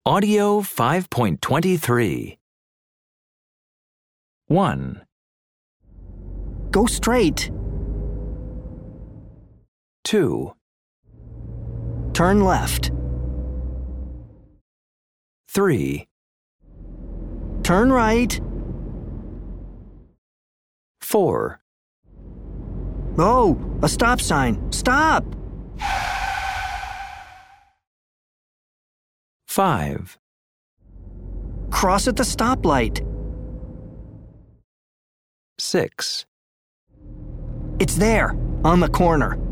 Audio 5.23. 1, Go straight. 2, Turn left. 3, Turn right. 4, Oh, a stop sign. Stop! 5, Cross at the stoplight. 6, It's there, on the corner.